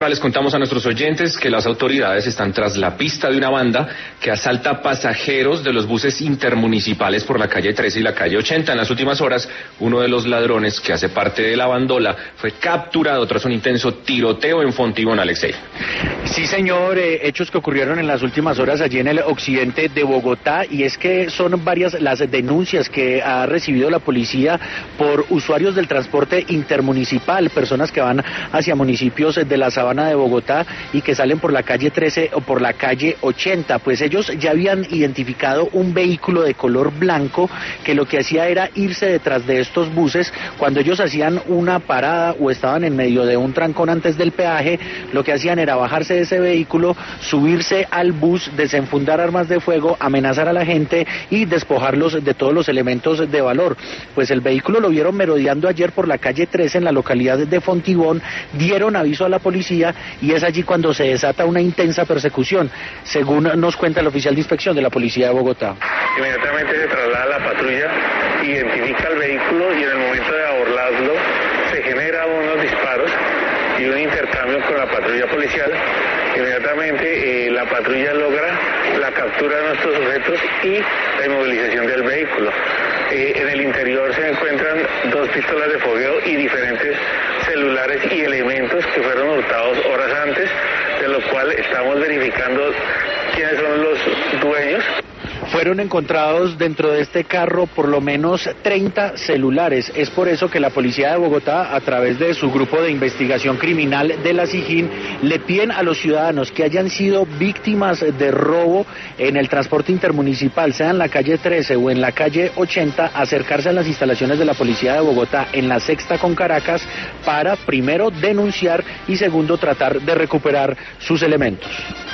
Les contamos a nuestros oyentes que las autoridades están tras la pista de una banda que asalta pasajeros de los buses intermunicipales por la calle 13 y la calle 80. En las últimas horas, uno de los ladrones que hace parte de la bandola fue capturado tras un intenso tiroteo en Fontibón, Alexei. Sí, señor, hechos que ocurrieron en las últimas horas allí en el occidente de Bogotá, y es que son varias las denuncias que ha recibido la policía por usuarios del transporte intermunicipal, personas que van hacia municipios de la Sabana de Bogotá y que salen por la calle 13 o por la calle 80, pues ellos ya habían identificado un vehículo de color blanco que lo que hacía era irse detrás de estos buses. Cuando ellos hacían una parada o estaban en medio de un trancón antes del peaje, lo que hacían era bajarse de ese vehículo, subirse al bus, desenfundar armas de fuego, amenazar a la gente y despojarlos de todos los elementos de valor. Pues el vehículo lo vieron merodeando ayer por la calle 13 en la localidad de Fontibón, dieron aviso a la policía y es allí cuando se desata una intensa persecución, según nos cuenta el oficial de inspección de la policía de Bogotá. Inmediatamente se traslada la patrulla, identifica el vehículo y en el momento de abordarlo se generan unos disparos y un intercambio con la patrulla policial. Inmediatamente la patrulla logra la captura de nuestros sujetos y la inmovilización del vehículo. En el interior se encuentran 2 pistolas de fogueo y diferentes celulares y elementos que fueron hurtados horas antes, de lo cual estamos verificando quiénes son los dueños. Fueron encontrados dentro de este carro por lo menos 30 celulares. Es por eso que la policía de Bogotá, a través de su grupo de investigación criminal de la SIJIN, le piden a los ciudadanos que hayan sido víctimas de robo en el transporte intermunicipal, sea en la calle 13 o en la calle 80, acercarse a las instalaciones de la policía de Bogotá en la Sexta con Caracas para, primero, denunciar y segundo, tratar de recuperar sus elementos.